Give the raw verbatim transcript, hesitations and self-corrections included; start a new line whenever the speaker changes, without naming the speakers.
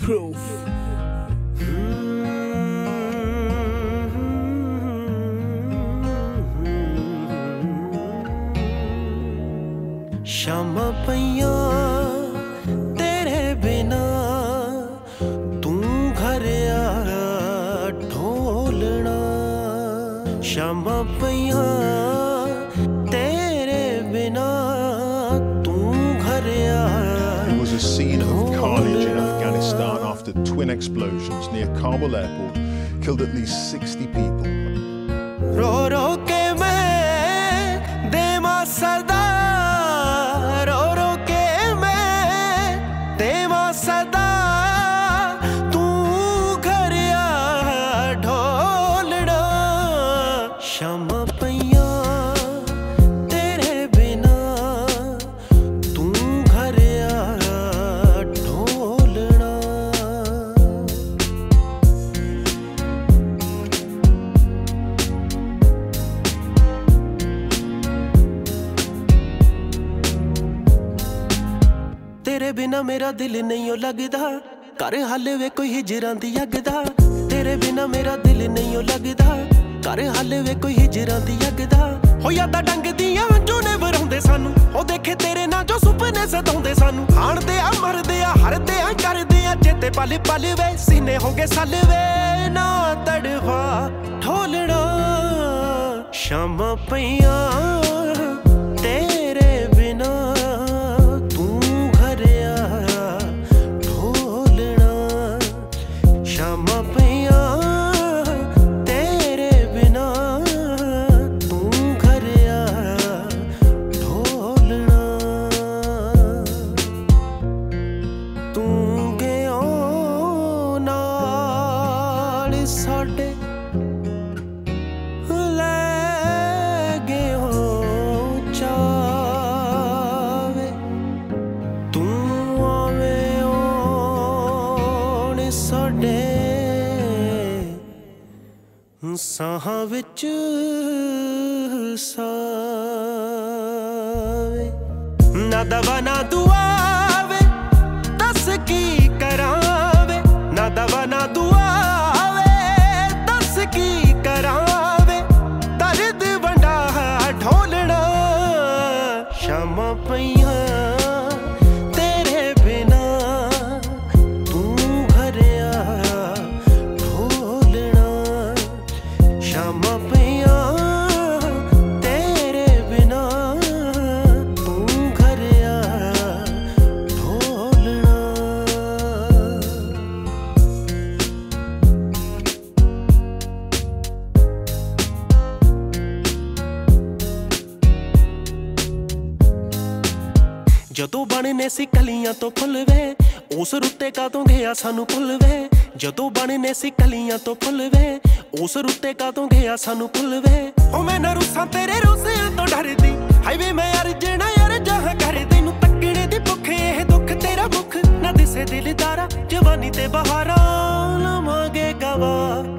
Proof.
शामां पईयां तेरे बिना तू घर आया ढोलना शामां पईयां तेरे बिना तू घर आया.
It was a scene of carnage in Afghanistan after twin explosions near Kabul airport killed at least sixty people.
रो रो के मैं देवा सदा रो रो के मैं देवा सदा तू घर आ ढोलना शामां पईयां तेरे बिना तू घर आ ढोलना. तेरे बिना मेरा दिल नहीं ओ लगदा कर हाले वे कोई हिजरां दी अग दा. तेरे बिना मेरा दिल नहीं ओ लगदा कर हाले वे कोई हिजरां दी अग दा. हो यादां डंगदियां जो ने वराउंदे सानू ओ देखे तेरे नाल जो सुपने सताउंदे सानू. खाणदे आ मरदे आ हरदे आ करदे आ चेते पल पल वे सीने हो गए सल वे ना तड़फा ढोलना शामां पईयां तेरे बिना तू घर आया ढोलना शामां पईयां तेरे बिना तू घर आया ढोलना. तू गया नाल साडे साडे साहां विच सावे ना दवा ना दुआ वे दस की करावे ना दवा ना दुआ वे दस की करावे दर्द वंडा ढोलना शामां पईयां तेरे बिना तू घर आया ढोलना शामां पईयां तेरे बिना तू घर आया ढोलना. ਜਦੋਂ ਬਣਨੇ ਸੀ ਕਲੀਆਂ ਤੋਂ ਫੁੱਲ ਵੇ ਉਸ ਰੁੱਤੇ ਕਾਤੋਂ ਗਿਆ ਸਾਨੂੰ ਭੁੱਲ ਵੇ. ਜਦੋਂ ਬਣਨੇ ਸੀ ਕਲੀਆਂ ਤੋਂ ਫੁੱਲ ਵੇ ਉਸ ਰੁੱਤੇ ਕਾਤੋਂ ਗਿਆ ਸਾਨੂੰ ਭੁੱਲ ਵੇ. ਓ ਮੈਂ ਨਾ ਰੁੱਸਾਂ ਤੇਰੇ ਰੋਸਿਆਂ ਤੋਂ ਡਰਦੀ ਹਾਈਵੇ ਮੈਂ ਯਾਰ ਜਣਾ ਯਾਰ ਜਹਾਂ ਕਰ ਤੈਨੂੰ ਤੱਕਣੇ ਦੀ ਭੁੱਖ ਇਹ ਦੁੱਖ ਤੇਰਾ ਮੁੱਖ ਨਾ ਦਿਸੇ ਦਿਲਦਾਰਾ ਜਵਾਨੀ ਤੇ ਬਹਾਰਾਂ ਲਵਾਂਗੇ ਗਵਾ.